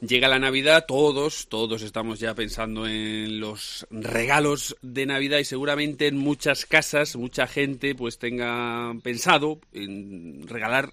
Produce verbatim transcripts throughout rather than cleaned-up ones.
Llega la Navidad, todos, todos estamos ya pensando en los regalos de Navidad y seguramente en muchas casas, mucha gente pues tenga pensado en regalar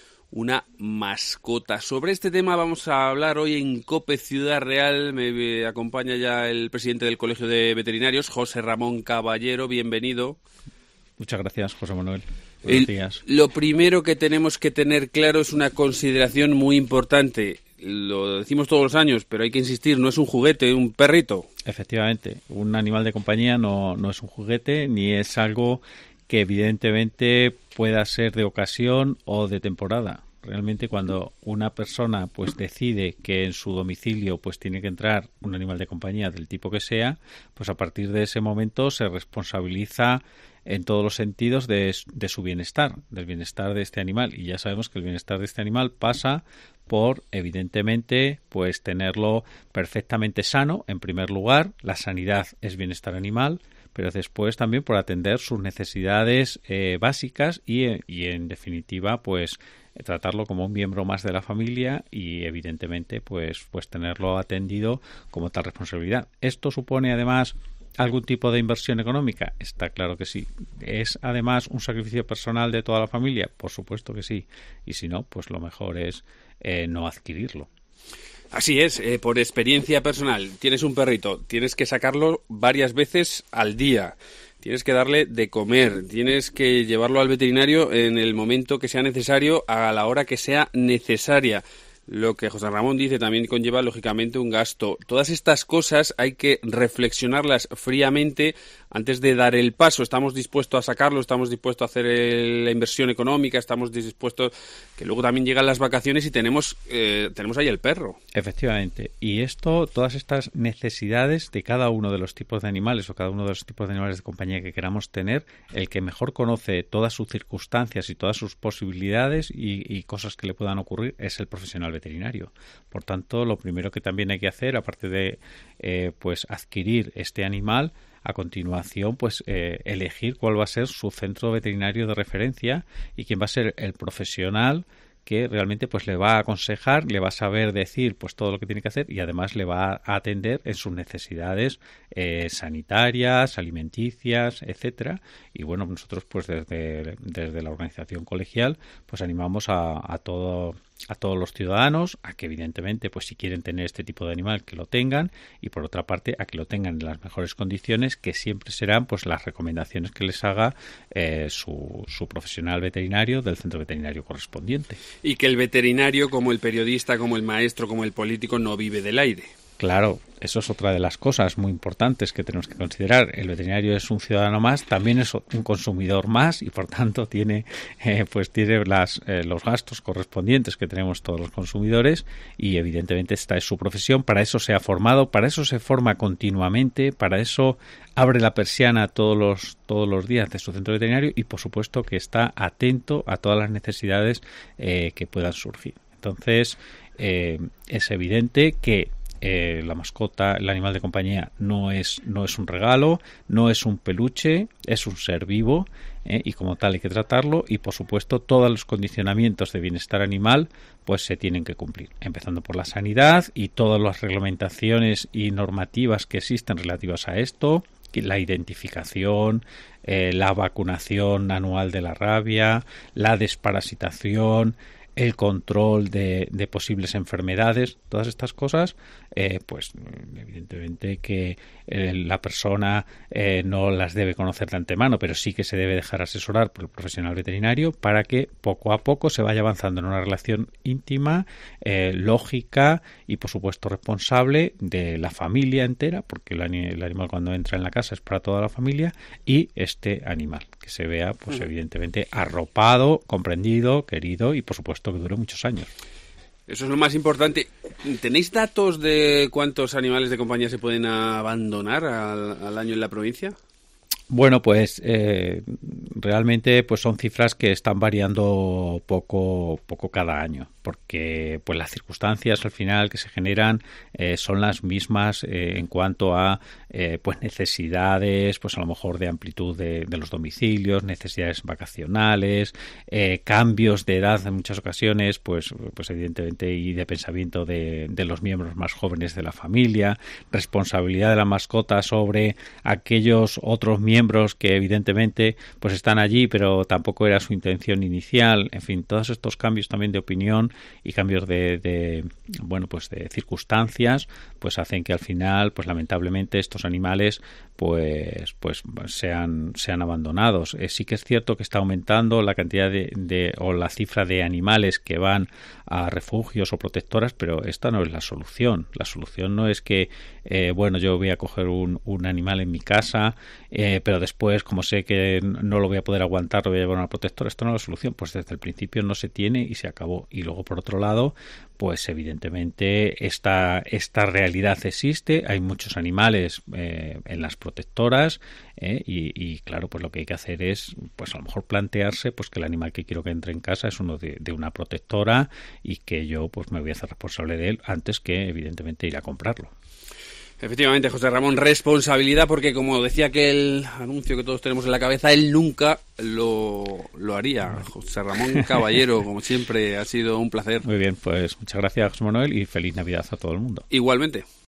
una mascota. Sobre este tema vamos a hablar hoy en COPE Ciudad Real. Me acompaña ya el presidente del Colegio de Veterinarios, José Ramón Caballero. Bienvenido. Muchas gracias, José Manuel. Buenos días. Lo primero que tenemos que tener claro es una consideración muy importante. Lo decimos todos los años, pero hay que insistir, no es un juguete, un perrito. Efectivamente, un animal de compañía no, no es un juguete, ni es algo que evidentemente pueda ser de ocasión o de temporada. Realmente cuando una persona pues decide que en su domicilio pues tiene que entrar un animal de compañía del tipo que sea, pues a partir de ese momento se responsabiliza en todos los sentidos de, de su bienestar, del bienestar de este animal. Y ya sabemos que el bienestar de este animal pasa por, evidentemente, pues tenerlo perfectamente sano, en primer lugar. La sanidad es bienestar animal, pero después también por atender sus necesidades eh, básicas y, y, en definitiva, pues tratarlo como un miembro más de la familia y, evidentemente, pues, pues tenerlo atendido como tal responsabilidad. Esto supone, además, ¿algún tipo de inversión económica? Está claro que sí. ¿Es además un sacrificio personal de toda la familia? Por supuesto que sí. Y si no, pues lo mejor es eh, no adquirirlo. Así es, eh, por experiencia personal. Tienes un perrito, tienes que sacarlo varias veces al día. Tienes que darle de comer, tienes que llevarlo al veterinario en el momento que sea necesario, a la hora que sea necesaria. Lo que José Ramón dice también conlleva, lógicamente, un gasto. Todas estas cosas hay que reflexionarlas fríamente antes de dar el paso. Estamos dispuestos a sacarlo, estamos dispuestos a hacer el, la inversión económica, estamos dispuestos, que luego también llegan las vacaciones y tenemos eh, tenemos ahí el perro. Efectivamente. Y esto, todas estas necesidades de cada uno de los tipos de animales o cada uno de los tipos de animales de compañía que queramos tener, el que mejor conoce todas sus circunstancias y todas sus posibilidades y, y cosas que le puedan ocurrir es el profesional veterinario. Por tanto, lo primero que también hay que hacer, aparte de eh, pues adquirir este animal, a continuación, pues eh, elegir cuál va a ser su centro veterinario de referencia y quién va a ser el profesional que realmente pues le va a aconsejar, le va a saber decir pues todo lo que tiene que hacer y además le va a atender en sus necesidades eh, sanitarias, alimenticias, etcétera. Y bueno, nosotros pues desde, desde la organización colegial pues animamos a, a todo a todos los ciudadanos a que evidentemente pues si quieren tener este tipo de animal que lo tengan y por otra parte a que lo tengan en las mejores condiciones, que siempre serán pues las recomendaciones que les haga eh, su, su profesional veterinario del centro veterinario correspondiente. Y que el veterinario, como el periodista, como el maestro, como el político, no vive del aire. Claro, eso es otra de las cosas muy importantes que tenemos que considerar. El veterinario es un ciudadano más, también es un consumidor más y por tanto tiene eh, pues tiene las, eh, los gastos correspondientes que tenemos todos los consumidores y evidentemente esta es su profesión, para eso se ha formado, para eso se forma continuamente, para eso abre la persiana todos los, todos los días de su centro veterinario y por supuesto que está atento a todas las necesidades eh, que puedan surgir. Entonces eh, es evidente que Eh, la mascota, el animal de compañía no es no es un regalo, no es un peluche, es un ser vivo eh, y como tal hay que tratarlo y por supuesto todos los condicionamientos de bienestar animal pues se tienen que cumplir, empezando por la sanidad y todas las reglamentaciones y normativas que existen relativas a esto, la identificación, eh, la vacunación anual de la rabia, la desparasitación, el control de, de posibles enfermedades, todas estas cosas, eh, pues evidentemente que eh, la persona eh, no las debe conocer de antemano, pero sí que se debe dejar asesorar por el profesional veterinario para que poco a poco se vaya avanzando en una relación íntima, eh, lógica y por supuesto responsable de la familia entera, porque el, el animal cuando entra en la casa es para toda la familia y este animal, que se vea pues uh-huh. evidentemente arropado, comprendido, querido y por supuesto que dure muchos años. Eso es lo más importante. ¿Tenéis datos de cuántos animales de compañía se pueden abandonar al, al año en la provincia? Bueno, pues eh, realmente pues son cifras que están variando poco, poco cada año. porque pues las circunstancias al final que se generan eh, son las mismas eh, en cuanto a eh, pues necesidades, pues a lo mejor de amplitud de, de los domicilios, necesidades vacacionales, eh, cambios de edad en muchas ocasiones, pues, pues evidentemente y de pensamiento de, de los miembros más jóvenes de la familia, responsabilidad de la mascota sobre aquellos otros miembros que evidentemente pues están allí pero tampoco era su intención inicial, en fin, todos estos cambios también de opinión y cambios de, de bueno pues de circunstancias pues hacen que al final pues lamentablemente estos animales pues pues sean sean abandonados. Eh, sí que es cierto que está aumentando la cantidad de, de o la cifra de animales que van a refugios o protectoras, pero esta no es la solución. La solución no es que eh, bueno yo voy a coger un, un animal en mi casa eh, pero después como sé que no lo voy a poder aguantar lo voy a llevar a una protectora. Esto no es la solución, pues desde el principio no se tiene y se acabó. Y luego por otro lado pues evidentemente esta, esta realidad existe, hay muchos animales eh, en las protectoras eh, y, y claro, pues lo que hay que hacer es pues a lo mejor plantearse pues que el animal que quiero que entre en casa es uno de, de una protectora y que yo pues me voy a hacer responsable de él antes que evidentemente ir a comprarlo. Efectivamente, José Ramón, responsabilidad, porque como decía aquel anuncio que todos tenemos en la cabeza, él nunca lo, lo haría. José Ramón Caballero, como siempre, ha sido un placer. Muy bien, pues muchas gracias, José Manuel, y feliz Navidad a todo el mundo. Igualmente.